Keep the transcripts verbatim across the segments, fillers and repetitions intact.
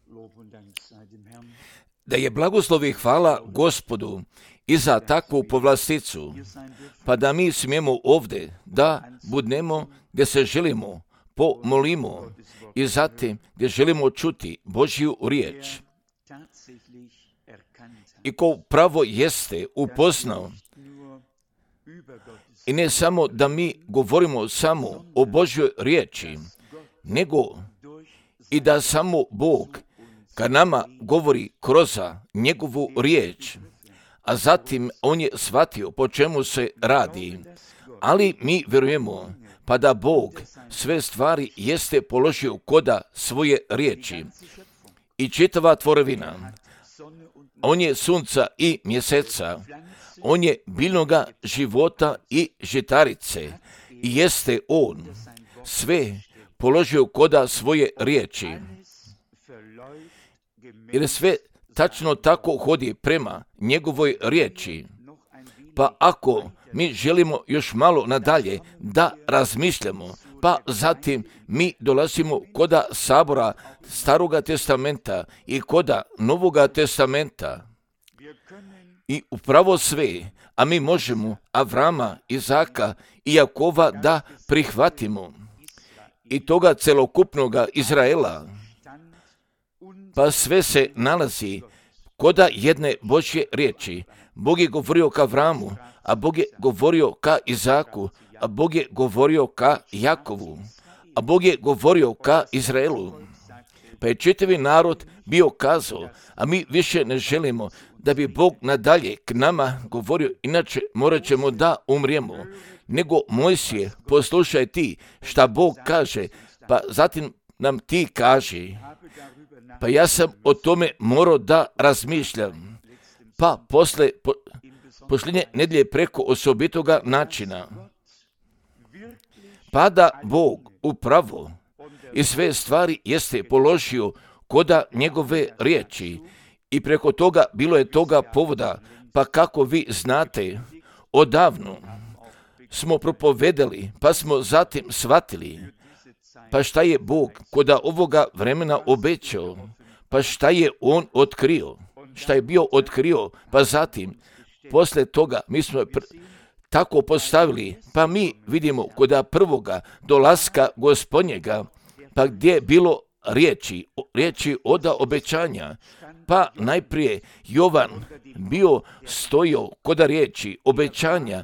Da je blagoslov i hvala Gospodu i za takvu povlasticu, pa da mi smijemo ovdje da budemo gdje se želimo, pomolimo i zatim gdje želimo čuti Božju riječ. I ko pravo jeste upoznao, i ne samo da mi govorimo samo o Božjoj riječi, nego i da samo Bog kad nama govori kroz njegovu riječ, a zatim on je shvatio po čemu se radi, ali mi vjerujemo pa da Bog sve stvari jeste položio koda svoje riječi i čitava tvorevina. On je sunca i mjeseca, on je biljnoga života i žitarice i jeste on sve položio koda svoje riječi. Jer sve tačno tako hodi prema njegovoj riječi. Pa ako mi želimo još malo nadalje da razmišljamo, pa zatim mi dolazimo koda sabora Staroga testamenta i koda Novoga testamenta. I upravo sve, a mi možemo Avrama, Izaka i Jakova da prihvatimo. I toga celokupnoga Izraela. Pa sve se nalazi koda jedne Božje riječi. Bog je govorio ka Avramu, a Bog je govorio ka Izaku, a Bog je govorio ka Jakovu, a Bog je govorio ka Izraelu. Pa je čitavi narod bio kazao, a mi više ne želimo da bi Bog nadalje k nama govorio, inače morat ćemo da umrijemo. Nego Mojsije, poslušaj ti šta Bog kaže, pa zatim nam ti kaži. Pa ja sam o tome morao da razmišljam. Pa posle po, posljednje nedjelje preko osobitoga načina. Pa da Bog upravo i sve stvari jeste položio koda njegove riječi i preko toga bilo je toga povoda, pa kako vi znate, odavno smo propovedali, pa smo zatim shvatili, pa šta je Bog koda ovoga vremena obećao, pa šta je on otkrio, šta je bio otkrio, pa zatim, posle toga mi smo pr- tako postavili, pa mi vidimo koda prvoga dolaska Gospodnjega, pa gdje je bilo riječi, riječi oda obećanja, pa najprije Jovan bio stojio koda riječi obećanja,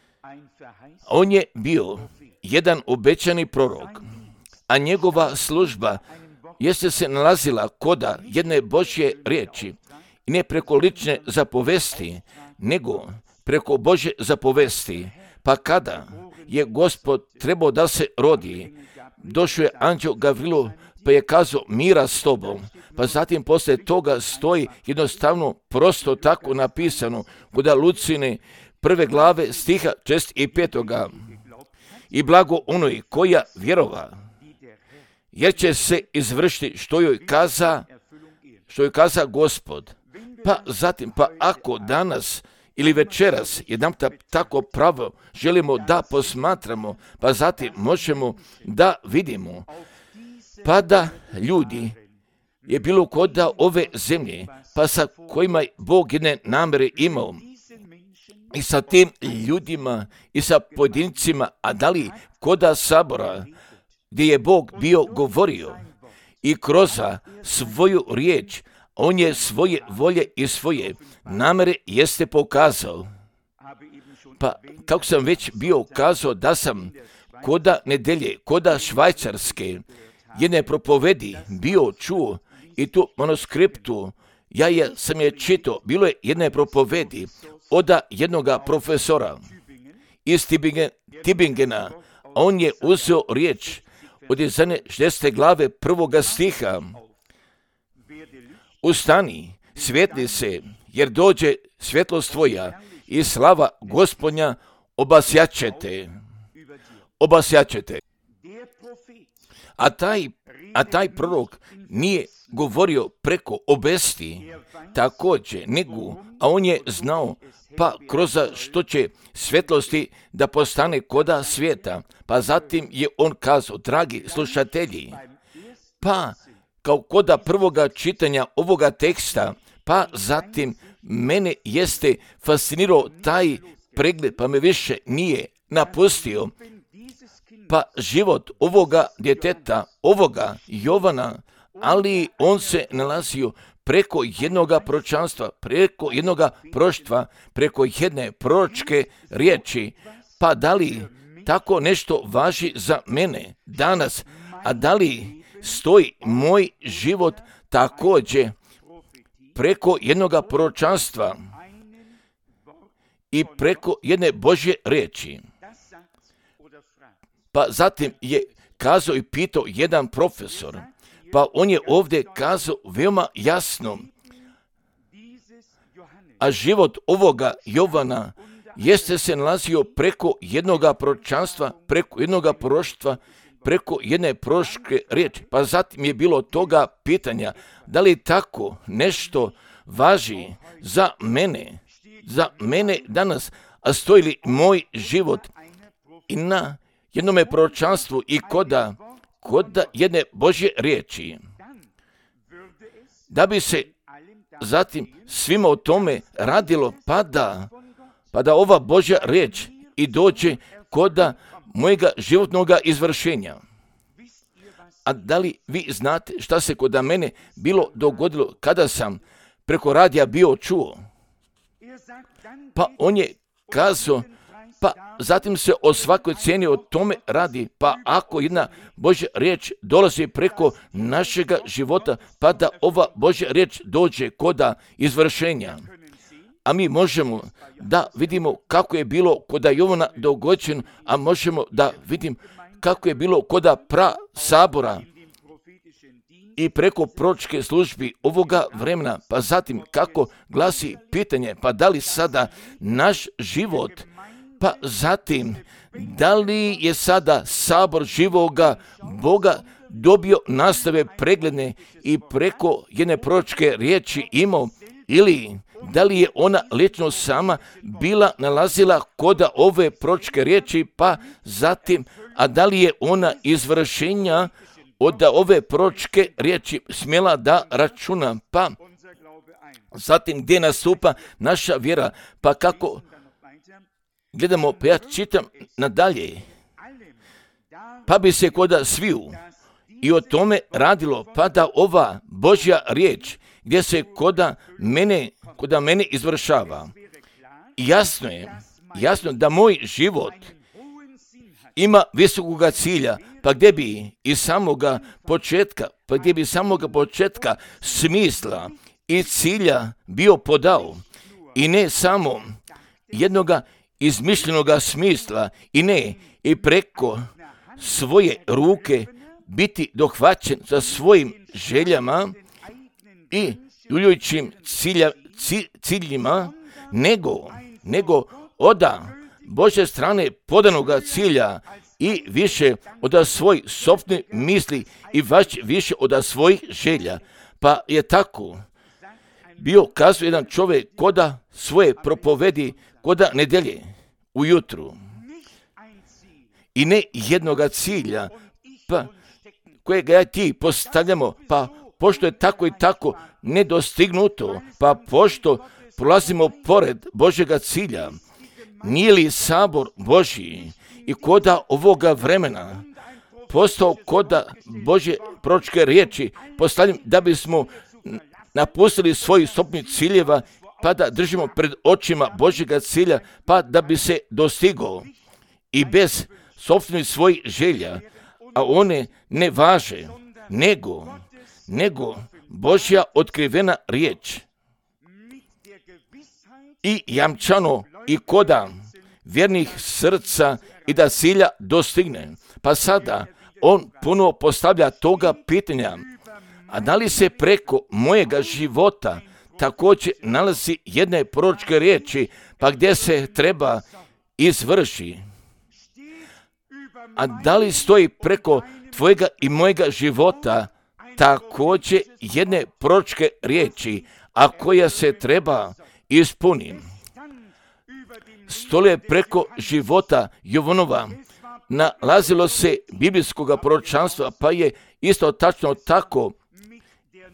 on je bio jedan obećani prorok, a njegova služba jeste se nalazila koda jedne Božje riječi, i ne preko lične zapovesti, nego preko Božje zapovesti. Pa kada je Gospod trebao da se rodi, došao je anđeo Gavrilu, pa je kazao mira s tobom. Pa zatim poslije toga stoji jednostavno prosto tako napisano koda Lucine prve glave stiha šest i petoga. I blago onoj koja vjerova, jer će se izvršiti što joj kaza, što joj kaza Gospod. Pa zatim, pa ako danas ili večeras jedan tako pravo želimo da posmatramo, pa zatim možemo da vidimo, pa da ljudi je bilo koda ove zemlje, pa sa kojima Bog jedne namere imao, i sa tim ljudima i sa pojedincima, a da li koda sabora, gdje je Bog bio govorio i kroz svoju riječ, on je svoje volje i svoje namere jeste pokazao. Pa kako sam već bio kazao da sam koda nedelje, koda Švajcarske, jedne propovedi bio čuo i tu manuskriptu, ja je, sam je čitao, bilo je jedne propovedi oda jednoga profesora iz Tübingen, Tübingena, on je uzeo riječ od Izane šestnaeste glave prvoga stiha. Ustani, svijetli se, jer dođe svjetlost tvoja i slava Gospodnja obasjaćete. Obasjaćete. A taj, a taj prorok nije govorio preko obesti, također, nego, a on je znao, pa kroz što će svjetlosti da postane koda svijeta. Pa zatim je on kazao, dragi slušatelji, pa kao koda prvoga čitanja ovoga teksta, pa zatim mene jeste fascinirao taj pregled, pa me više nije napustio. Pa život ovoga djeteta, ovoga Jovana, ali on se nalazio preko jednoga proročanstva, preko jednoga proštva, preko jedne proročke riječi. Pa da li tako nešto važi za mene danas, a da li stoji moj život također preko jednoga proročanstva i preko jedne Božje riječi? Pa zatim je kazao i pitao jedan profesor, pa on je ovdje kazao veoma jasno, a život ovoga Jovana jeste se nalazio preko jednoga proročanstva, preko jednoga proroštva, preko jedne proročke riječi. Pa zatim je bilo toga pitanja, da li tako nešto važi za mene, za mene danas, a stoji li moj život i na jednome proročanstvu i koda, koda jedne Božje riječi, da bi se zatim svima o tome radilo, pa da, pa da ova Božja riječ i dođe koda mojega životnog izvršenja. A da li vi znate šta se kod mene bilo dogodilo kada sam preko radija bio čuo? Pa on je kazao, pa zatim se o svakoj cijeni o tome radi, pa ako jedna Božja riječ dolazi preko našega života, pa da ova Božja riječ dođe koda izvršenja. A mi možemo da vidimo kako je bilo koda Jovana dogođen, a možemo da vidim kako je bilo koda pra sabora i preko proročke službi ovoga vremena, pa zatim kako glasi pitanje, pa da li sada naš život, pa zatim da li je sada sabor živoga Boga dobio nastave pregledne i preko jedne proročke riječi imao, ili da li je ona lično sama bila nalazila koda ove proročke riječi, pa zatim, a da li je ona izvršenja od ove proročke riječi smjela da računa, pa zatim gdje nastupa naša vjera, pa kako gledamo, pa ja čitam nadalje, pa bi se koda sviju i o tome radilo, pa da ova Božja riječ gdje se koda mene, koda mene izvršava. Jasno je, jasno da moj život ima visokoga cilja, pa gdje bi iz samoga početka, pa gdje bi samoga početka smisla i cilja bio podao, i ne samo jednoga izmišljenoga smisla, i ne i preko svoje ruke biti dohvaćen sa svojim željama i ljuljujućim cilja, ciljima, nego, nego oda Božje strane podanoga cilja i više od svojih sopstvenih misli i više od svojih želja. Pa je tako bio kazao jedan čovjek koda svoje propovedi koda nedelje ujutru. I ne jednoga cilja, pa kojega ja ti postavljamo, pa pošto je tako i tako nedostignuto, pa pošto prolazimo pored Božjega cilja, nije li sabor Božji i koda ovoga vremena postao koda Božje proročke riječi postavljam da bismo napustili svojih sopnih ciljeva, pa da držimo pred očima Božjega cilja, pa da bi se dostigao i bez sopstvenih svojih želja, a one ne važe, nego, nego Božja otkrivena riječ i jamčano i koda vjernih srca i da cilja dostigne. Pa sada on puno postavlja toga pitanja, a da li se preko mojega života također nalazi jedne proročke riječi, pa gdje se treba izvrši? A da li stoji preko tvojega i mojega života također jedne proročke riječi, a koja se treba ispuniti? Stole preko života Jovanova nalazilo se biblijskoga proročanstva, pa je isto tačno tako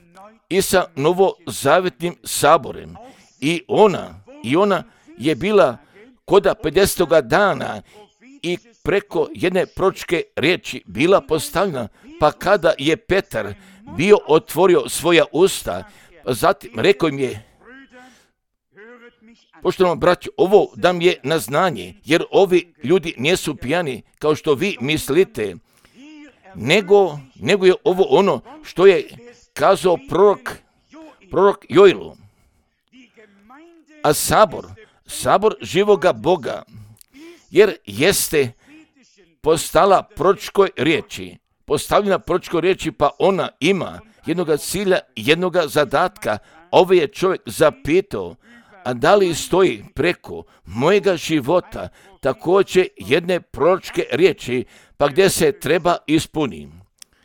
i sa novozavjetnim saborem. I ona, i ona je bila koda pedesetoga dana i preko jedne proročke riječi bila postavljena, pa kada je Petar bio otvorio svoja usta, zatim rekao im je: poštovani braćo, ovo dam je na znanje, jer ovi ljudi nisu pijani kao što vi mislite, nego, nego je ovo ono što je kazao prorok, prorok Joilu. A sabor, sabor živoga Boga, jer jeste postala proročkoj riječi, postavljena proročkoj riječi, pa ona ima jednoga cilja, jednoga zadatka. Ovaj je čovjek zapitao: a da li stoji preko mojega života također jedne proročke riječi, pa gdje se treba ispuniti?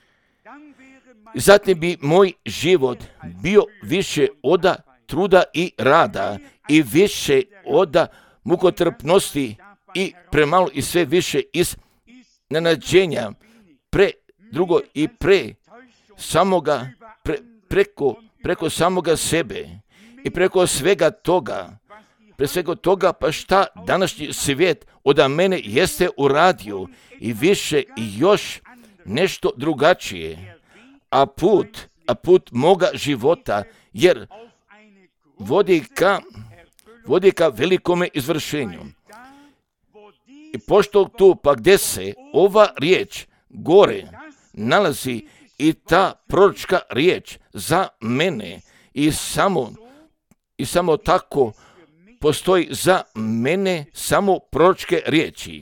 Zatim bi moj život bio više oda truda i rada i više oda mukotrpnosti i premalo i sve više iz nenađenja pre drugo i pre samoga, pre, preko, preko samoga sebe i preko svega toga, pre svega toga pa šta današnji svijet od mene jeste uradio i više i još nešto drugačije, a put, a put moga života, jer vodi ka, vodi ka velikome izvršenju. I pošto tu pa gdje se ova riječ gore nalazi i ta proročka riječ za mene i samo, i samo tako postoji za mene samo proročke riječi.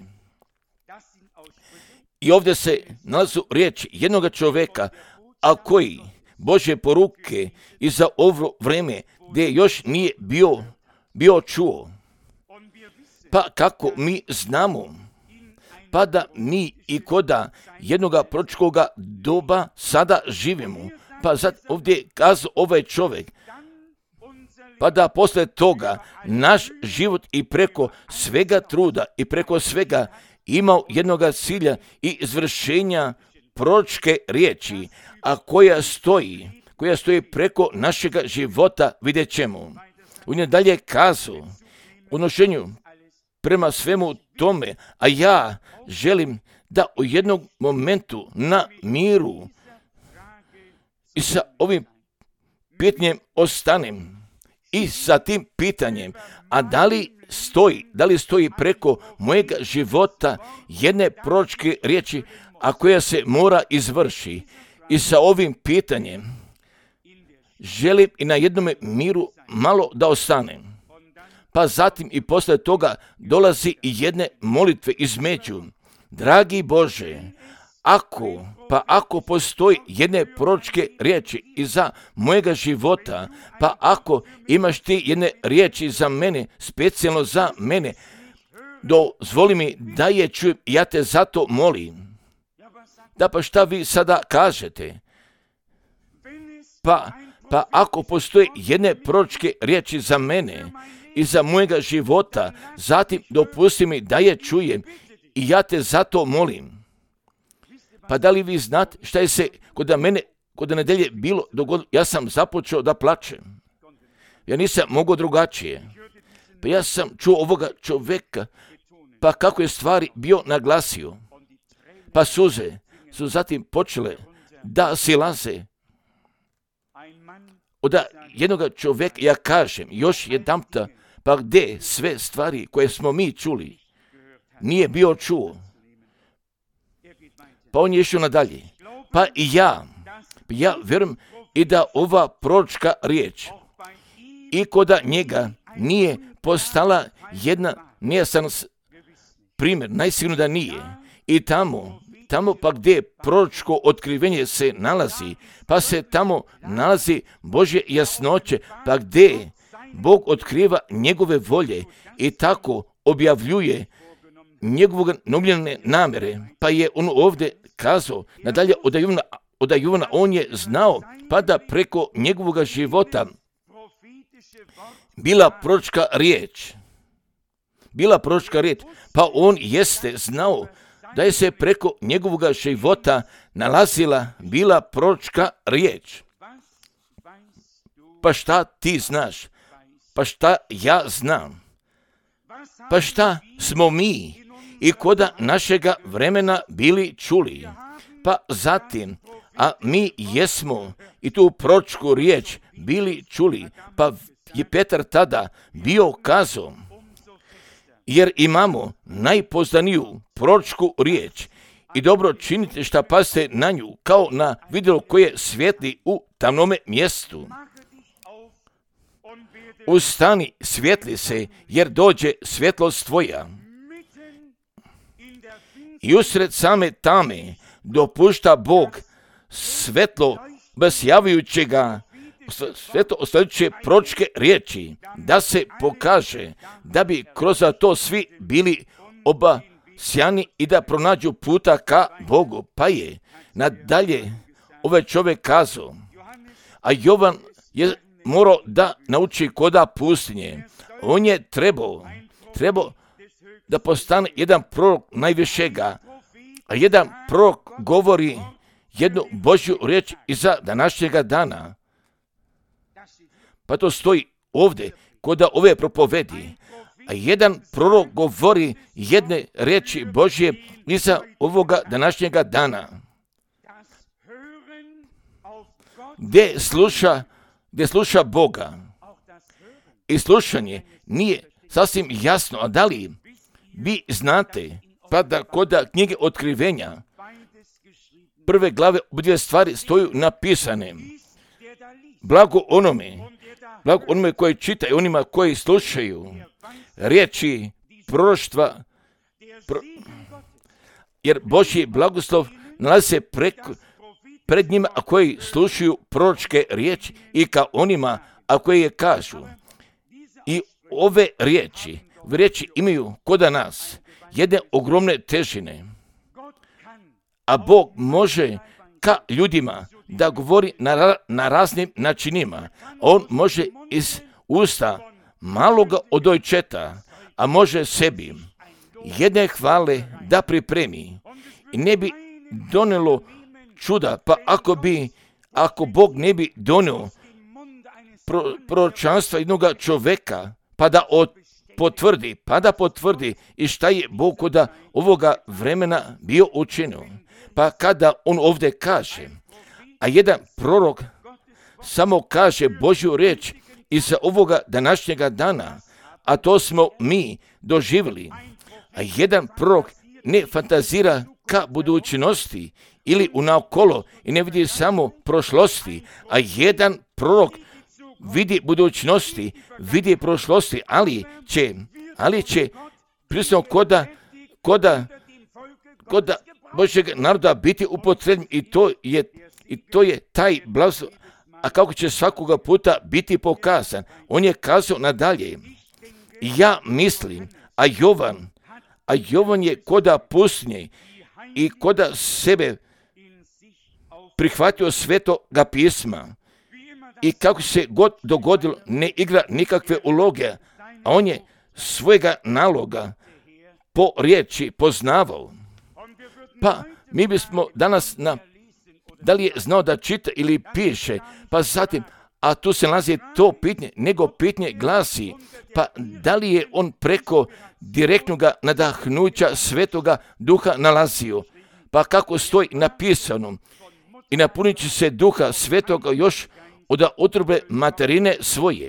I ovdje se nalazi riječ jednoga čovjeka, a koji Božje poruke i za ovo vrijeme gdje još nije bio, bio čuo. Pa kako mi znamo, pa da mi i koda jednoga proročkoga doba sada živimo, pa sad ovdje kazao ovaj čovjek, pa da posle toga naš život i preko svega truda i preko svega imao jednoga cilja i izvršenja proročke riječi, a koja stoji, koja stoji preko našega života, vidjet ćemo. On je dalje kazao u odnošenju prema svemu tome, a ja želim da u jednom momentu na miru i sa ovim pitanjem ostanem i sa tim pitanjem, a da li stoji, da li stoji preko mojega života jedne proročke riječi, a koja se mora izvrši. I sa ovim pitanjem želim i na jednome miru malo da ostanem. Pa zatim i posle toga dolazi i jedne molitve između. Dragi Bože, ako, pa ako postoji jedne proročke riječi iza mojega života, pa ako imaš ti jedne riječi za mene, specijalno za mene, dozvoli mi da je čujem, ja te zato molim. Da, pa šta vi sada kažete? Pa, pa ako postoji jedne proročke riječi za mene i za mojega života, zatim dopusti mi da je čujem i ja te zato molim. Pa da li vi znate šta je se kod mene, kod nedelje bilo dogodilo? Ja sam započeo da plačem. Ja nisam mogao drugačije. Pa ja sam čuo ovoga čovjeka, pa kako je stvari bio naglasio. Pa suze su zatim počele da silaze od jednog čovjeka. Ja kažem još jedanputa, pa gdje sve stvari koje smo mi čuli nije bio čuo. Pa on je išao nadalje. Pa i ja, ja vjerujem i da ova proročka riječ i koda njega nije postala jedna nejasan primjer, najsigurno da nije. I tamo, tamo pa gdje proročko otkrivenje se nalazi, pa se tamo nalazi Božje jasnoće, pa gdje Bog otkriva njegove volje i tako objavljuje njegovog nomljene namjere. Pa je on ovdje kazao, nadalje od Jovana, od Jovana on je znao, pa da preko njegovog života bila proročka riječ. Bila proročka riječ, pa on jeste znao da je se preko njegovog života nalazila bila proročka riječ. Pa šta ti znaš? Pa šta ja znam? Pa šta smo mi i koda našega vremena bili čuli? Pa zatim, a mi jesmo i tu proročku riječ bili čuli, pa je Petar tada bio kazao, jer imamo najpoznaniju proročku riječ i dobro činite šta pazite na nju, kao na vidjelo koje svijetli u tamnome mjestu. Ustani, svijetli se, jer dođe svjetlost tvoja. I usred same tame dopušta Bog svetlo besjavujućega, svetlo ostavljajuće proročke riječi, da se pokaže, da bi kroz to svi bili obasjani i da pronađu puta ka Bogu. Pa je nadalje ovaj čovjek kazao, a Jovan je morao da nauči koda pustinje. On je trebao, trebao da postane jedan prorok najvišega, a jedan prorok govori jednu Božju riječ iza današnjega dana. Pa to stoji ovdje koda ove propovedi, a jedan prorok govori jedne riječi Božje iza ovoga današnjega dana. Gdje sluša, gdje sluša Boga. I slušanje nije sasvim jasno, a da li vi znate, pa da koda knjige Otkrivenja, prve glave obje stvari stoju napisane. Blago onome, blago onome koji čitaju, onima koji slušaju riječi proroštva, pro, jer Božji blagoslov nalazi se preko, pred njima, a koji slušaju proročke riječi i ka onima, a koji je kažu. I ove riječi, ove riječi imaju koda nas jedne ogromne težine. A Bog može ka ljudima da govori na, na raznim načinima. On može iz usta maloga odojčeta, a može sebi jedne hvale da pripremi i ne bi donelo čuda, pa ako bi, ako Bog ne bi donio pro, proročanstva jednog čovjeka, pa da od, potvrdi, pa da potvrdi i šta je Bog koda ovoga vremena bio učinio. Pa kada on ovdje kaže, a jedan prorok samo kaže Božju riječ iza ovoga današnjega dana, a to smo mi doživjeli, a jedan prorok ne fantazira ka budućnosti ili unaokolo i ne vidi samo prošlosti, a jedan prorok vidi budućnosti, vidi prošlosti, ali će, ali će prisno koda, koda, koda Božjeg naroda biti upotrebljen i to je, i to je taj blagoslov, a kako će svakoga puta biti pokazan. On je kazao nadalje, ja mislim, a Jovan, a Jovan je koda pustinje i koda sebe prihvatio svetoga pisma i kako se god dogodilo ne igra nikakve uloge, a on je svojega naloga po riječi poznavao. Pa mi bismo danas na, da li je znao da čita ili piše, pa zatim, a tu se nalazi to pitanje, nego pitanje glasi, pa da li je on preko direktnog nadahnuća svetoga duha nalazio, pa kako stoji napisano, i napunit će se duha svetoga još od utrobe materine svoje.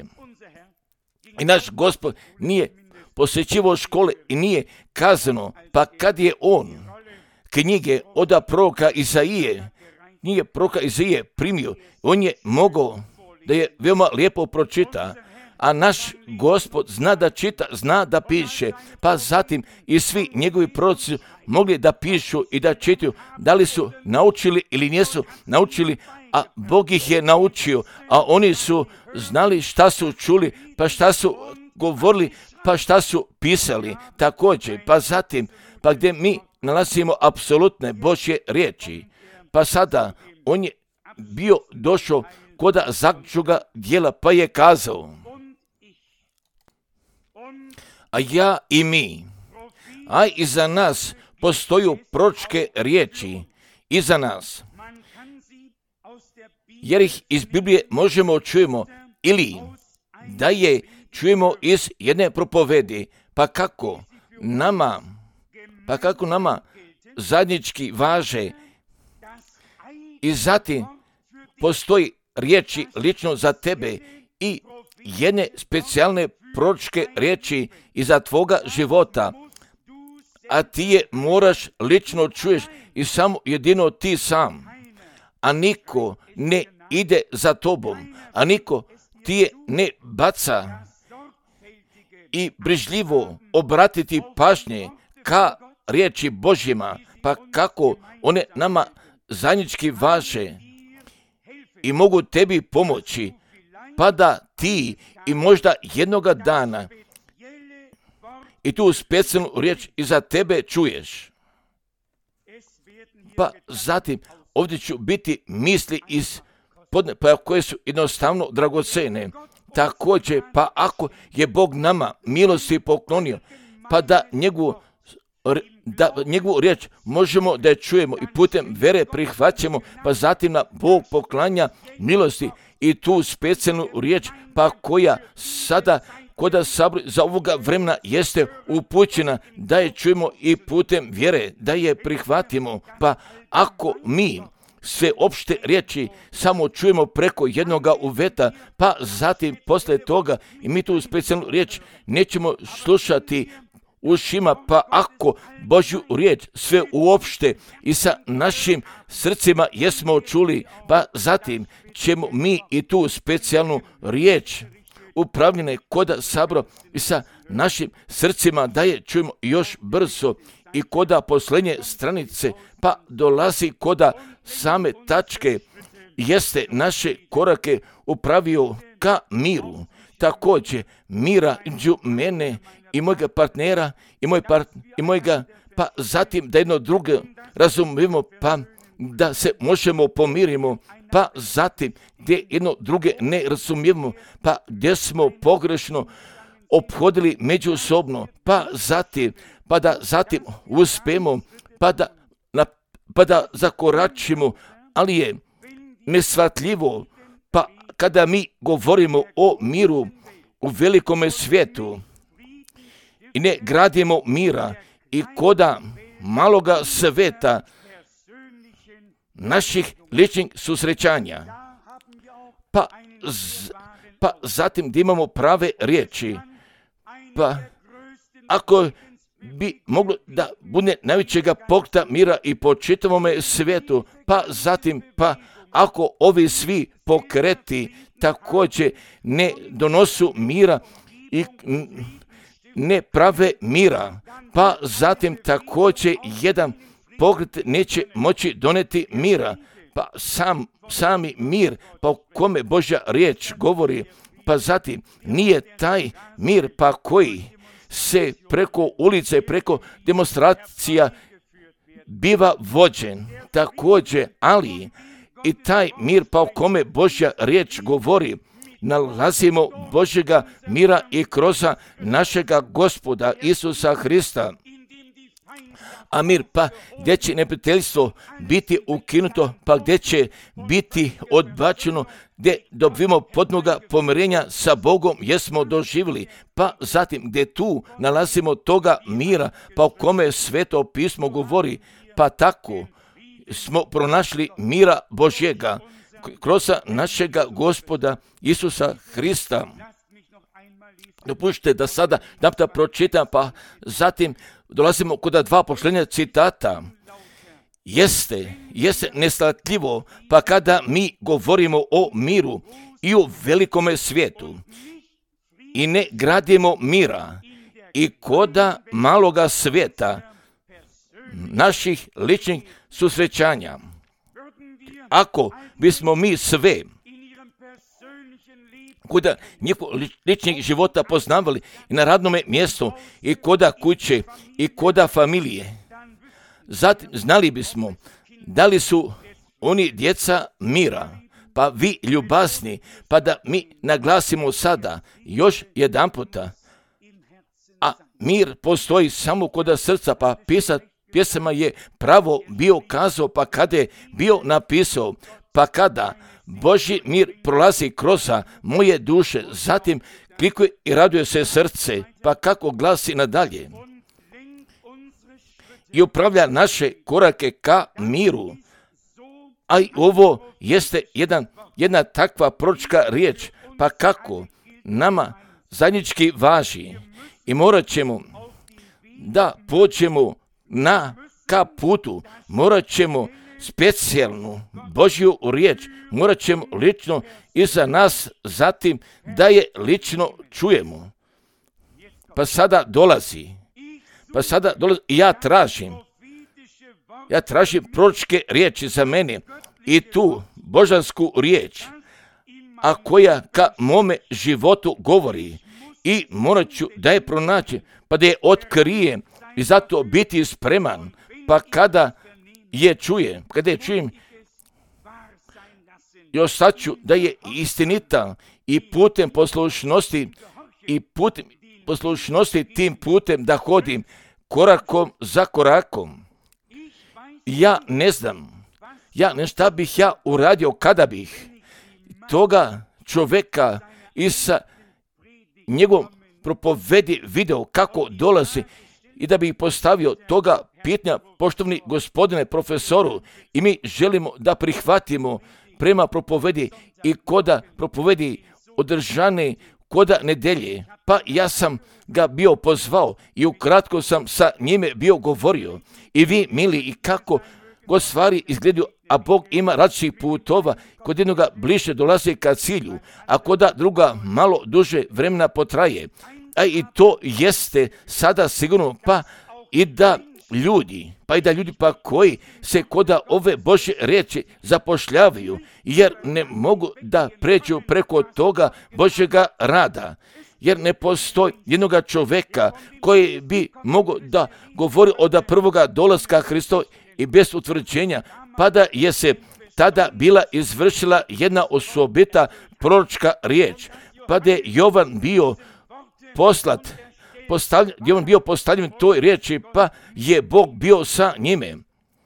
I naš Gospod nije posjećivao škole i nije kazano, pa kad je on knjige od proroka Izaije, knjige proroka Izaije primio, on je mogao da je veoma lijepo pročita, a naš Gospod zna da čita, zna da piše, pa zatim i svi njegovi proroci mogli da pišu i da čitaju, da li su naučili ili nisu naučili, a Bog ih je naučio, a oni su znali šta su čuli, pa šta su govorili, pa šta su pisali također, pa zatim, pa gdje mi nalazimo apsolutne Božje riječi, pa sada on je bio došao koda zaključnoga dijela, pa je kazao, a ja i mi, a iza nas postoju proročke riječi, iza nas. jer ih iz Biblije možemo čujemo ili da je čujemo iz jedne propovedi. Pa kako nama, pa kako nama zajednički važe i zatim postoji riječi lično za tebe i jedne specijalne proročke riječi iza tvoga života, a ti je moraš lično čuješ i samo jedino ti sam, a niko ne ide za tobom, a niko ti je ne baca i brižljivo obratiti pažnje ka riječi Božjima, pa kako one nama zajednički važe i mogu tebi pomoći, pa da ti i možda jednoga dana i tu specijalnu riječ iza tebe čuješ. Pa zatim ovdje ću biti misli iz podne, pa koje su jednostavno dragocene. Također, pa ako je Bog nama milosti poklonio, pa da njegovu, da njegovu riječ možemo da je čujemo i putem vere prihvaćamo, pa zatim na Bog poklanja milosti i tu specijalnu riječ, pa koja sada koda sabor za ovoga vremena jeste upućena da je čujemo i putem vjere, da je prihvatimo. Pa ako mi sve opšte riječi samo čujemo preko jednoga uveta, pa zatim posle toga i mi tu specijalnu riječ nećemo slušati ušima, pa ako Božju riječ sve uopšte i sa našim srcima jesmo čuli, pa zatim ćemo mi i tu specijalnu riječ upravljene koda sabro i sa našim srcima da je čujemo još brzo i koda posljednje stranice, pa dolazi koda same tačke, jeste naše korake upravio ka miru. Također mira između mene i mojega partnera i, moj part, i mojega, pa zatim da jedno drugo razumijemo, pa da se možemo pomirimo, pa zatim gdje jedno druge ne razumijemo, pa gdje smo pogrešno ophodili međusobno, pa zatim, pa da zatim uspemo, pa da, na, pa da zakoračimo, ali je nesvatljivo, pa kada mi govorimo o miru u velikome svijetu i ne gradimo mira i koda maloga sveta naših ličnih susrećanja, pa, z, pa zatim da imamo prave riječi, pa ako bi moglo da bude najvećega pokreta mira i po čitavome svijetu, pa zatim, pa ako ovi svi pokreti također ne donosu mira i ne prave mira, pa zatim također jedan pokret neće moći doneti mira, pa sam, sami mir, pa o kome Božja riječ govori, pa zatim nije taj mir pa koji se preko ulice, preko demonstracija biva vođen, također, ali i taj mir pa o kome Božja riječ govori, nalazimo Božjega mira i kroz našega Gospoda Isusa Hrista. A mir, pa gdje će neprijateljstvo biti ukinuto, pa gdje će biti odbačeno, gdje dobivamo podnoga pomirenja sa Bogom jesmo doživjeli, pa zatim gdje tu nalazimo toga mira, pa o kome Sveto pismo govori, pa tako smo pronašli mira Božjega kroz našega Gospoda Isusa Hrista. Dopustite da sada napta pročitam, pa zatim dolazimo kod dva posljednja citata. Jeste, jeste neslatljivo, pa kada mi govorimo o miru i o velikome svijetu i ne gradimo mira i koda maloga svijeta naših ličnih susrećanja. Ako bismo mi sve koda njihovog ličnih života poznavali i na radnome mjestu i koda kuće i koda familije, zatim znali bismo da li su oni djeca mira, pa vi ljubazni, pa da mi naglasimo sada još jedan puta, a mir postoji samo koda srca, pa pisat pjesama je pravo bio kazao, pa kada je bio napisao, pa kada Božji mir prolazi kroz moje duše, zatim klikuje i raduje se srce, pa kako glasi nadalje. I upravlja naše korake ka miru. A i ovo jeste jedan, jedna takva proročka riječ, pa kako nama zajednički važi. I morat ćemo da pođemo na ka putu, morat ćemo specijalnu Božju riječ, morat ćemo lično i za nas, zatim da je lično čujemo. Pa sada dolazi, pa sada dolazi i ja tražim, ja tražim proročke riječi za mene i tu božansku riječ, a koja ka mome životu govori i morat ću da je pronaći, pa da je otkrijem i zato biti spreman, pa kada je čujem, kada je čujem, još sad ću da je istinita i putem poslušnosti i putem poslušnosti tim putem da hodim korakom za korakom. Ja ne znam, ja ne šta bih ja uradio kada bih toga čoveka i sa njegovom propovedi video kako dolazi i da bih postavio toga pitanja, poštovni gospodine profesoru, i mi želimo da prihvatimo prema propovedi i koda propovedi održane koda nedelje, pa ja sam ga bio pozvao i ukratko sam sa njime bio govorio. I vi, mili, i kako god stvari izgledaju, a Bog ima različitih putova, kod jednoga bliže dolazi ka cilju, a koda druga malo duže vremena potraje. A i to jeste sada sigurno, pa i da ljudi, pa i da ljudi pa koji se koda ove Božje riječi zapošljavaju, jer ne mogu da pređu preko toga Božjega rada, jer ne postoji jednoga čoveka koji bi mogao da govori od prvoga dolaska Hristova i bez utvrđenja, pa da je se tada bila izvršila jedna osobita proročka riječ, pa da je Jovan bio poslat, postavljen, gdje on bio postavljen toj riječi, pa je Bog bio sa njime.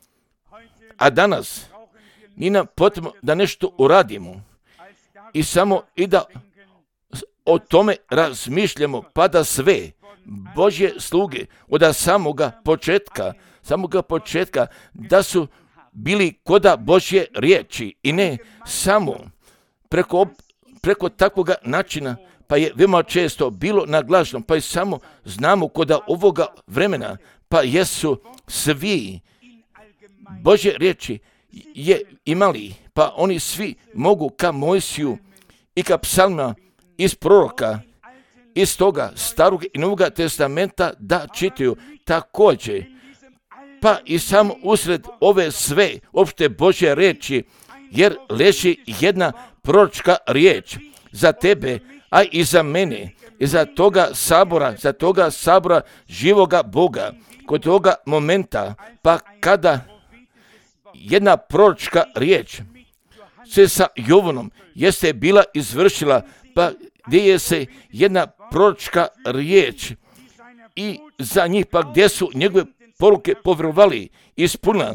A danas ni nam potrebno da nešto uradimo i samo i da o tome razmišljamo, pa da sve Božje sluge od samoga početka, samoga početka da su bili koda Božje riječi i ne samo preko, preko takvoga načina, pa je veoma često bilo naglašeno, pa i samo znamo koda ovoga vremena, pa jesu svi Božje riječi je imali, pa oni svi mogu ka Mojsiju i ka psalma iz proroka, iz toga starog i novoga testamenta da čitaju također, pa i samo usred ove sve opšte Božje riječi, jer leži jedna proročka riječ za tebe, a i za mene, i za toga sabora, za toga sabora živoga Boga, kod toga momenta, pa kada jedna proročka riječ se sa Jovanom jeste bila izvršila, pa gdje je se jedna proročka riječ i za njih, pa gdje su njegove poruke povjerovali ispunila,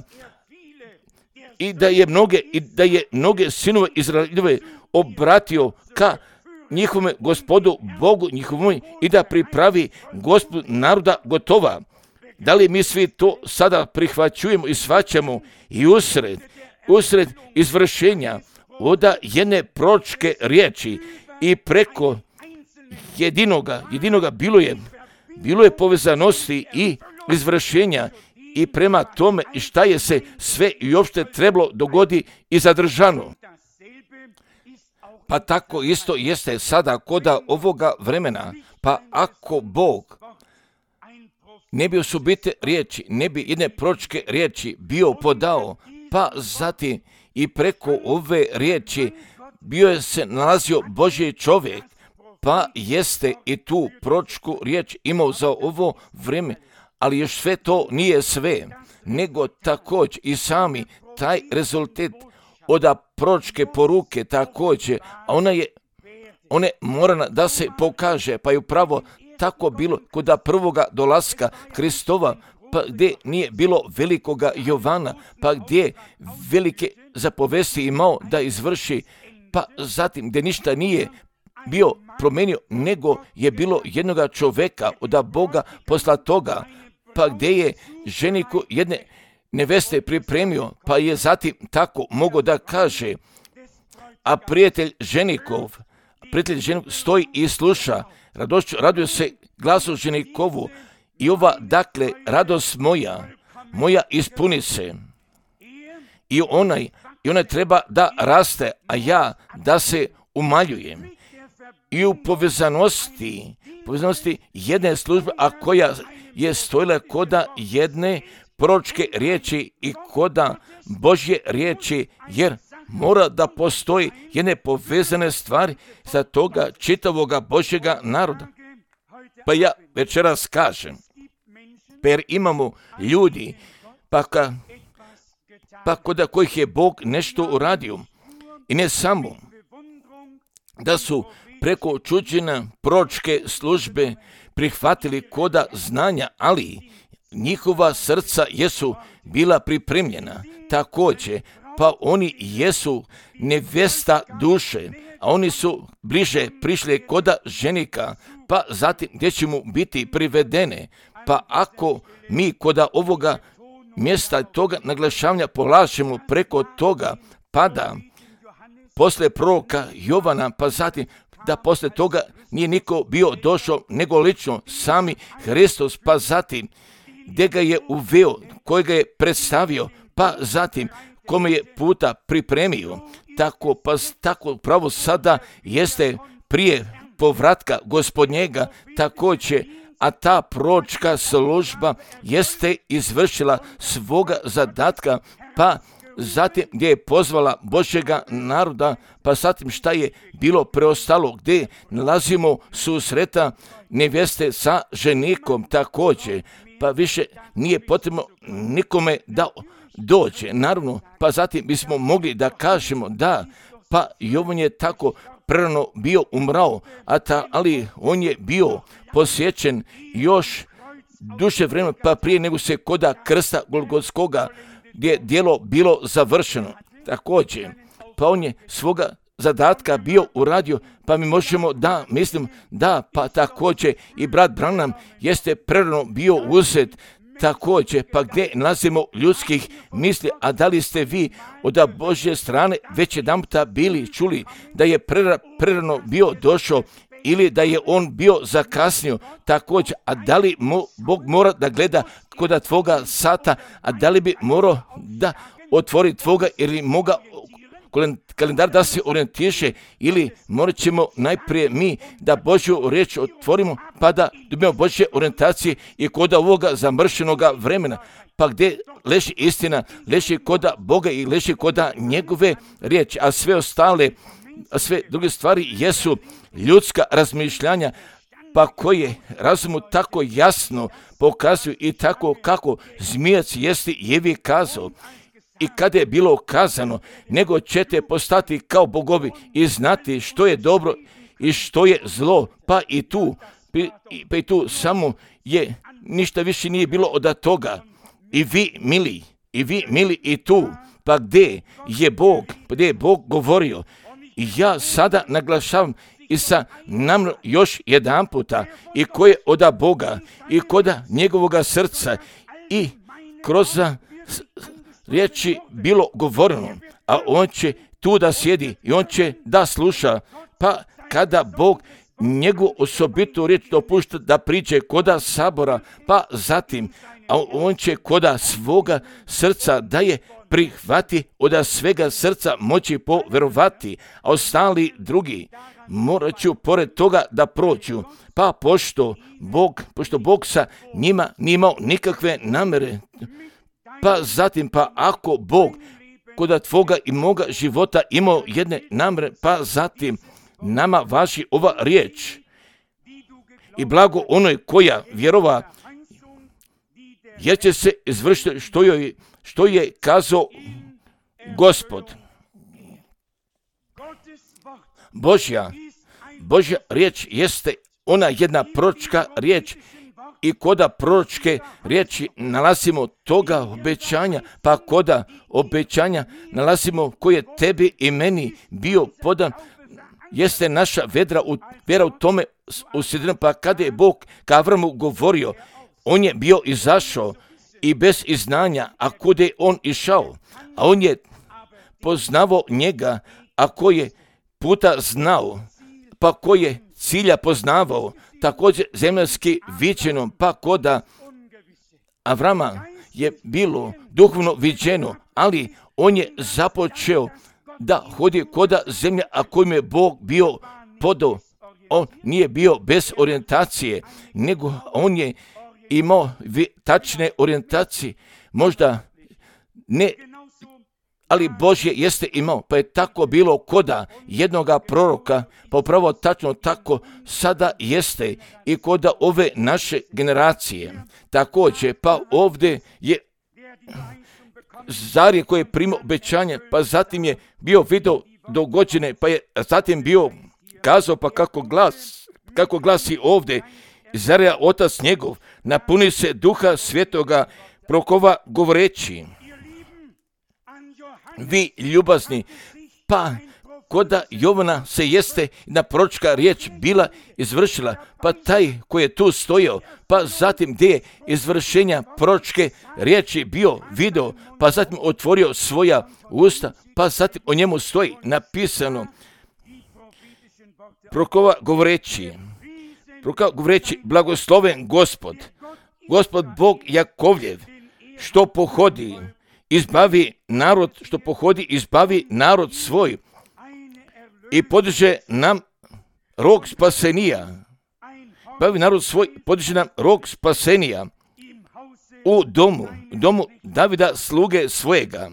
i da je mnoge, i da je mnoge sinove Izraeljeve obratio ka njihovome gospodu Bogu njihovom i da pripravi gospod naroda gotova. Da li mi svi to sada prihvaćujemo i shvaćamo i usred, usred izvršenja od jedne proročke riječi i preko jedinoga, jedinoga bilo je, bilo je povezanosti i izvršenja i prema tome i šta je se sve i uopšte trebalo dogodi i zadržano. Pa tako isto jeste sada koda ovoga vremena, pa ako Bog ne bi osobite riječi, ne bi jedne proročke riječi bio podao, pa zatim i preko ove riječi bio je se nalazio Božji čovjek, pa jeste i tu proročku riječ imao za ovo vrijeme, ali još sve to nije sve, nego također i sami taj rezultat od proročke poruke također, a ona je, ona je morana da se pokaže, pa je upravo tako bilo kod prvoga dolaska Kristova, pa gdje nije bilo velikoga Jovana, pa gdje velike zapovesti imao da izvrši, pa zatim gdje ništa nije bio promenio, nego je bilo jednoga čoveka od Boga posla toga, pa gdje je ženiku jedne neveste pripremio, pa je zatim tako mogao da kaže, a prijatelj ženikov, prijatelj ženikov stoji i sluša, radošću, raduje se glasu ženikovu, i ova, dakle, radost moja, moja ispuni se. I onaj, i onaj treba da raste, a ja da se umaljujem. I u povezanosti, povezanosti jedne službe, a koja je stojila koda jedne proročke riječi i koda Božje riječi, jer mora da postoji jedne povezane stvari sa toga čitavoga Božjega naroda. Pa ja večeras kažem, jer imamo ljudi, pa, ka, pa kod kojih je Bog nešto uradio. I ne samo da su preko čuđena proročke službe prihvatili koda znanja, ali njihova srca jesu bila pripremljena. Također, pa oni jesu nevesta duše, a oni su bliže prišli koda ženika, pa zatim gdje će mu biti privedene. Pa ako mi koda ovoga mjesta toga naglašavanja polažemo preko toga, pa da posle proroka Jovana, pa zatim da posle toga nije niko bio došao, nego lično sami Hristos, pa zatim gdje ga je uveo, koji ga je predstavio, pa zatim kome je puta pripremio. Tako, pa tako pravo sada jeste prije povratka Gospodnjega također, a ta proročka služba jeste izvršila svoga zadatka, pa zatim gdje je pozvala Božjega naroda, pa zatim šta je bilo preostalo, gdje nalazimo susreta neveste sa ženikom također, pa više nije potrebno nikome da dođe. Naravno, pa zatim bismo mogli da kažemo da, pa Jovan je tako prerano bio umrao, a ta, ali on je bio posjećen još duže vremena, pa prije nego se koda krsta Golgotskoga, gdje je djelo bilo završeno. Također, pa on je svoga zadatka bio uradio, pa mi možemo da mislim da, pa također i brat Branham jeste prerano bio uzet također, pa gdje nalazimo ljudskih misli, a da li ste vi od Božje strane već jedanputa bili čuli da je prerano bio došao ili da je on bio zakasnio također, a da li mo, Bog mora da gleda kod tvoga sata, a da li bi morao da otvori tvoga ili moga kalendar da se orijentiše, ili morat ćemo najprije mi da Božju riječ otvorimo, pa da dobijemo Božje orijentacije i kod ovoga zamršenoga vremena. Pa gdje leži istina, leži koda Boga i leži koda njegove riječi, a sve ostale, a sve druge stvari jesu ljudska razmišljanja, pa koje razumu tako jasno pokazuju i tako kako zmijac jeste Jevi kazao. I kada je bilo kazano, nego ćete postati kao bogovi i znati što je dobro i što je zlo, pa i tu, pa i tu samo je, ništa više nije bilo od toga. I vi mili, i vi mili i tu, pa gdje je Bog, pa gdje je Bog govorio. I ja sada naglašavam i sa nam još jedan puta, i ko je od Boga, i koda njegovoga srca, i kroz riječi bilo govoreno, a on će tu da sjedi i on će da sluša, pa kada Bog njegovu osobitu riječ dopušta da priđe koda sabora, pa zatim, a on će koda svoga srca da je prihvati, od svega srca moći poverovati, a ostali drugi morat ću pored toga da prođu, pa pošto Bog, pošto Bog sa njima nije imao nikakve namere, pa zatim, pa ako Bog kod tvoga i moga života imao jedne namere, pa zatim nama važi ova riječ. I blago onoj koja vjerova, jer će se izvršiti što, joj, što je kazao Gospod. Božja, Božja riječ jeste ona jedna proročka riječ i koda proročke riječi nalazimo toga obećanja, pa koda obećanja nalazimo koji je tebi i meni bio podan, jeste naša vedra u, vjera u tome usidrena. Pa kada je Bog ka Avramu govorio, on je bio izašao i bez iznanja, a kuda je on išao, a on je poznavao njega, a ko je puta znao, pa ko je cilja poznavao, također zemaljski viđenom, pa koda Avrama je bilo duhovno viđeno, ali on je započeo da hodi koda zemlja, a kojim je Bog bio podao. On nije bio bez orijentacije, nego on je imao tačne orijentacije, možda ne, ali Božje jeste imao, pa je tako bilo koda jednoga proroka, pa upravo tačno tako sada jeste i koda ove naše generacije. Također, pa ovdje je Zarije koji je primao obećanje, pa zatim je bio video dogođene, pa je zatim bio kazao, pa kako glas, kako glasi ovdje, Zarija otac njegov, napuni se duha svetoga, prokova govoreći, vi ljubazni, pa koda Jovana se jeste na proročka riječ bila izvršila, pa taj koji je tu stojao, pa zatim gdje je izvršenja proročke riječi bio video, pa zatim otvorio svoja usta, pa zatim o njemu stoji napisano, prokova govoreći, prokova govoreći, blagosloven Gospod, Gospod Bog Jakovljev, što pohodi, izbavi narod, što pohodi, izbavi narod svoj i podiže nam rog spasenija. Bavi narod svoj, podiže nam rog spasenija u domu, domu Davida sluge svojega.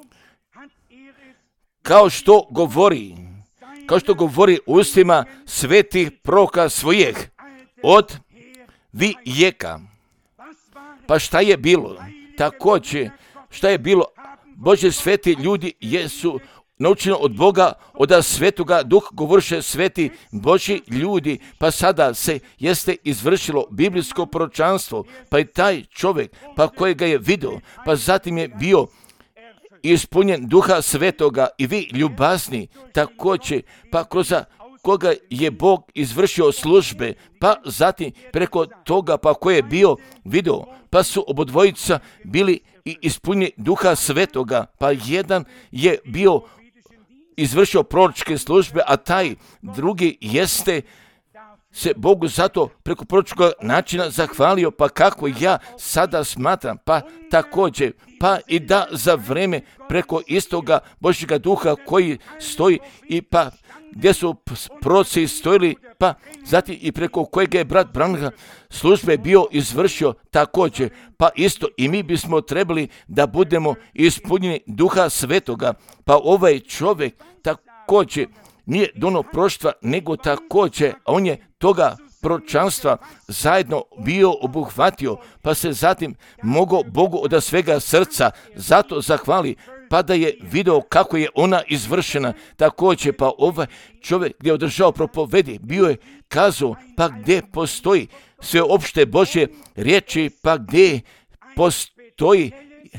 Kao što govori, kao što govori ustima svetih proroka svojih od vijeka. Pa šta je bilo? Također, šta je bilo? Božji sveti ljudi jesu naučeno od Boga, od svetoga duh govoriše sveti Božji ljudi, pa sada se jeste izvršilo biblijsko proročanstvo, pa i taj čovjek, pa kojega je vidio, pa zatim je bio ispunjen duha svetoga i vi ljubazni također, pa kroz koga je Bog izvršio službe, pa zatim preko toga pa koje je bio vidio, pa su obodvojica bili i ispunjeni duha svetoga, pa jedan je bio izvršio proročke službe, a taj drugi jeste se Bogu zato preko proročkog načina zahvalio, pa kako ja sada smatram, pa također, pa i da za vreme preko istoga Božjega duha koji stoji i pa gdje su proroci stojili, pa zatim i preko kojeg je brat Branha službe bio izvršio također, pa isto i mi bismo trebali da budemo ispunjeni duha svetoga, pa ovaj čovjek također nije dono proštva, nego također on je toga proročanstva zajedno bio obuhvatio, pa se zatim mogao Bogu od svega srca zato zahvali, pa da je video kako je ona izvršena. Također, pa ovaj čovjek gdje je održao propovedi, bio je kazao, pa gdje postoji sveopšte Božje riječi, pa gdje postoji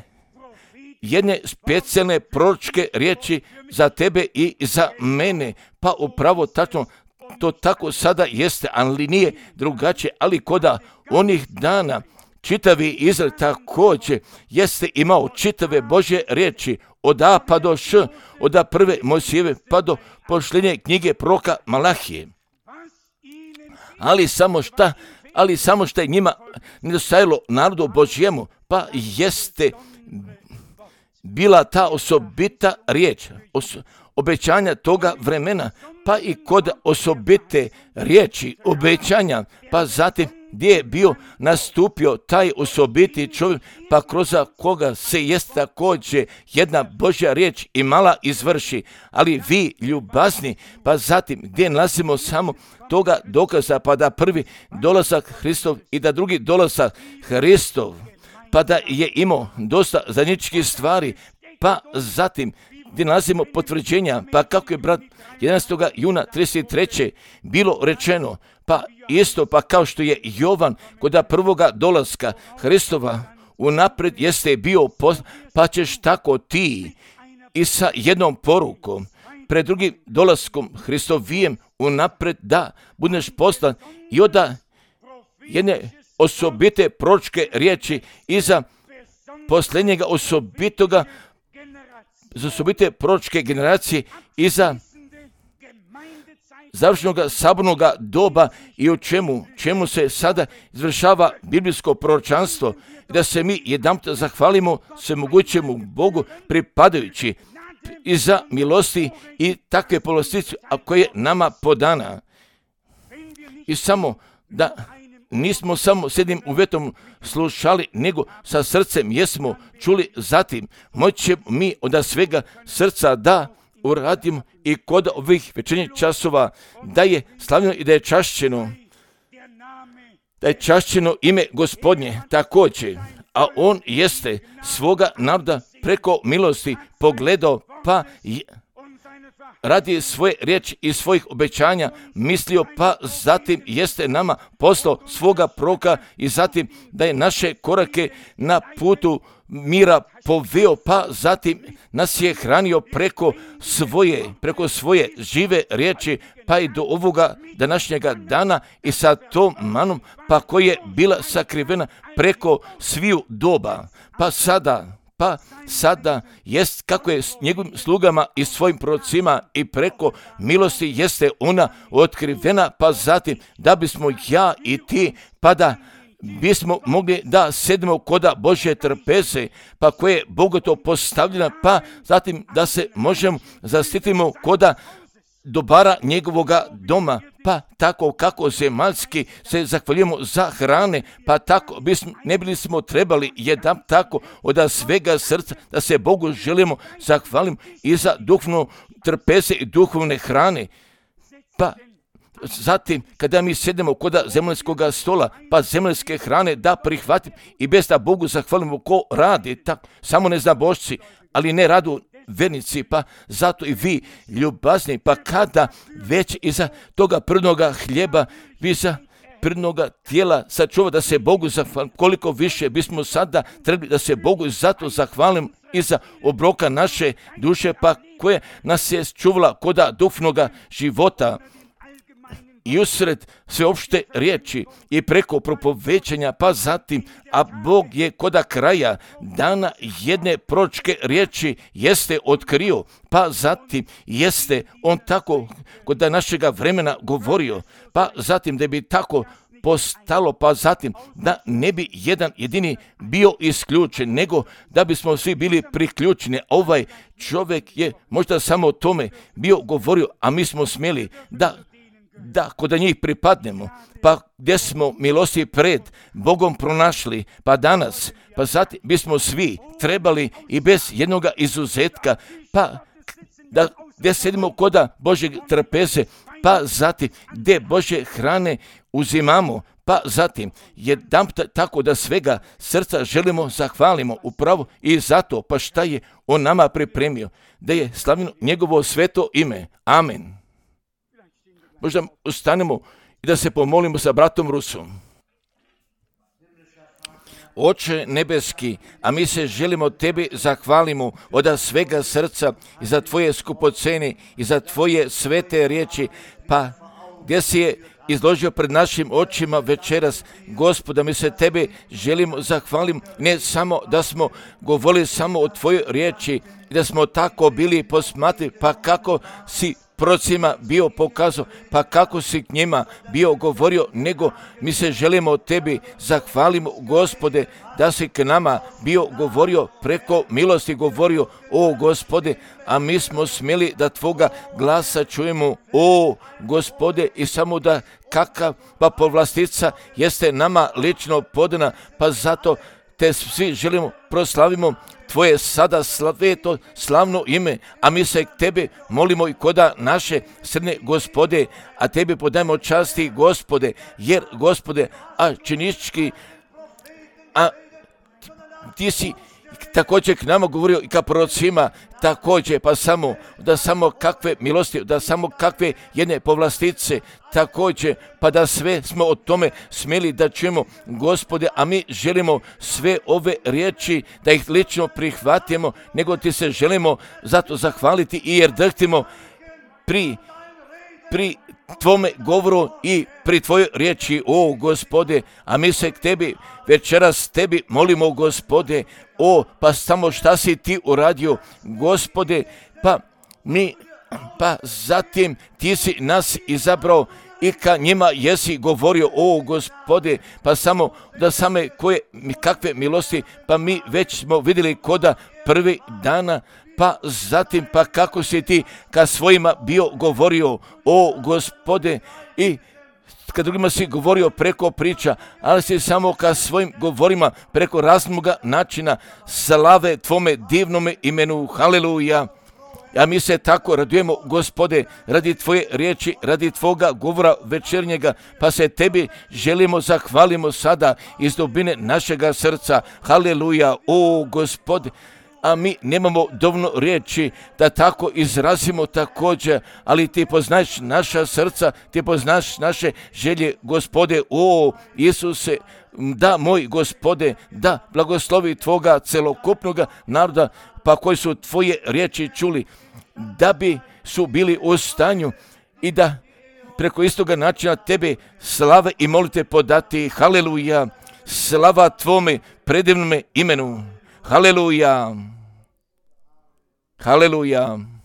jedne specijalne proročke riječi za tebe i za mene, pa upravo tačno to tako sada jeste, ali nije drugačije, ali koda onih dana čitavi Izrael također jeste imao čitave Božje riječi od A pa do Š, od A prve Mojsijeve pa do pošljenje knjige proroka Malahije. Ali samo šta, ali samo šta je njima nedostajalo narodu Božjemu, pa jeste bila ta osobita riječ, os, obećanja toga vremena, pa i kod osobite riječi, obećanja, pa zatim gdje je bio nastupio taj osobiti čovjek, pa kroz koga se jest također jedna Božja riječ i mala izvrši, ali vi ljubazni, pa zatim gdje nalazimo samo toga dokaza, pa da prvi dolazak Hristov i da drugi dolazak Hristov, pa da je imao dosta zajedničkih stvari, pa zatim gdje nalazimo potvrđenja, pa kako je brat jedanaestog juna trideset treće bilo rečeno, pa isto pa kao što je Jovan kod prvoga dolaska Hristova unaprijed jeste bio, pa ćeš tako ti i sa jednom porukom pred drugim dolaskom Hristovijem unaprijed da budeš poslan i onda jedne osobite proročke riječi iza posljednjega osobitoga za osobite proročke generacije iza završenog sabornog doba i o čemu, čemu se sada izvršava biblijsko proročanstvo, da se mi jedanput zahvalimo svemogućemu Bogu pripadajući i za milosti i takve povlastice, a koje je nama podana. I samo da nismo samo s jednim uvjetom slušali, nego sa srcem jesmo čuli, zatim moćemo mi od svega srca da uradimo i kod ovih večernjih časova da je slavljeno i da je čašćeno, da je čašćeno ime Gospodnje također, a on jeste svoga naroda preko milosti pogledao, pa radi svoje riječi i svojih obećanja mislio, pa zatim jeste nama poslao svoga proroka i zatim da je naše korake na putu mira poveo, pa zatim nas je hranio preko svoje, preko svoje žive riječi, pa i do ovoga današnjega dana i sa tom manom, pa koja je bila sakrivena preko sviju doba, pa sada Pa sada jest kako je s njegovim slugama i svojim prorocima i preko milosti jeste ona otkrivena, pa zatim da bismo ja i ti, pa da bismo mogli da sedemo koda Božje trpeze, pa koje je bogato postavljena, pa zatim da se možemo zastitimo koda dobara njegovoga doma, pa tako kako zemaljski se zahvaljujemo za hrane, pa tako bismo, ne bili smo trebali jedan tako od svega srca da se Bogu želimo zahvalimo i za duhovno trpeze i duhovne hrane. Pa zatim kada mi sedemo kod zemaljskog stola, pa zemaljske hrane da prihvatim i bez da Bogu zahvalimo ko radi, tako, samo ne zna Božci, ali ne radu vernici, pa zato i vi ljubazni, pa kada već iza toga prvnoga hljeba, vi za prvnoga tijela sačuva da se Bogu zahvalimo, koliko više bismo sada trebali da se Bogu zato zahvalimo i za obroka naše duše, pa koje nas je čuvala koda duhovnoga života i usred sveopšte riječi i preko propovećanja, pa zatim, a Bog je koda kraja dana jedne proročke riječi jeste otkrio, pa zatim jeste on tako kod našega vremena govorio, pa zatim da bi tako postalo, pa zatim da ne bi jedan jedini bio isključen, nego da bismo svi bili priključeni. Ovaj čovjek je možda samo o tome bio govorio, a mi smo smjeli da da kod njih pripadnemo, pa gdje smo milosti pred Bogom pronašli, pa danas, pa zatim bismo svi trebali i bez jednog izuzetka, pa da gdje sedimo koda Božjeg trpeze, pa zatim gdje Božje hrane uzimamo, pa zatim jedan tako da svega srca želimo zahvalimo upravo i zato, pa šta je on nama pripremio, da je slavljeno njegovo sveto ime. Amen. Možda ustanemo i da se pomolimo sa bratom Rusom. Oče nebeski, a mi se želimo tebi zahvalimo od svega srca i za tvoje skupocene i za tvoje svete riječi, pa gdje si je izložio pred našim očima večeras. Gospoda, mi se tebe želimo zahvalim, ne samo da smo govorili samo o tvojoj riječi i da smo tako bili posmatrani, pa kako si prorocima bio pokazao, pa kako si k njima bio govorio, nego mi se želimo tebi zahvalimo, Gospode, da si k nama bio govorio, preko milosti govorio, o Gospode, a mi smo smjeli da tvoga glasa čujemo, o Gospode, i samo da kakav pa povlastica jeste nama lično podana, pa zato te svi želimo proslavimo tvoje sada slaveto slavno ime, a mi se k tebi molimo i koda naše srne Gospode, a tebi podajemo časti Gospode, jer Gospode, a činički, a ti si također k nama govorio i ka prorocima, također, pa samo, da samo kakve milosti, da samo kakve jedne povlastice, također, pa da sve smo o tome smjeli da čujemo, Gospode, a mi želimo sve ove riječi, da ih lično prihvatimo, nego ti se želimo zato zahvaliti i jer drhtimo pri, pri tvome govoru i pri tvojoj riječi, o Gospode, a mi se k tebi večeras tebi molimo, Gospode, o, pa samo šta si ti uradio, Gospode, pa mi, pa zatim ti si nas izabrao i ka njima jesi govorio, o Gospode, pa samo da same koje, kakve milosti, pa mi već smo vidjeli koda prvi dana, pa zatim pa kako si ti ka svojima bio govorio, o Gospode, i kad drugima si govorio preko priča, ali si samo ka svojim govorima preko raznoga načina, slave tvome divnome imenu, haleluja. A mi se tako radujemo, Gospode, radi tvoje riječi, radi tvoga govora večernjega, pa se tebi želimo, zahvalimo sada iz dubine našega srca, haleluja, o Gospode. A mi nemamo dovoljno riječi da tako izrazimo također, ali ti poznaš naša srca, ti poznaš naše želje, Gospode, o Isuse, da moj Gospode, da blagoslovi tvoga celokupnoga naroda, pa koji su tvoje riječi čuli, da bi su bili u stanju i da preko istoga načina tebe slave i molite podati, haleluja, slava tvome predivnome imenu. Haleluja, haleluja.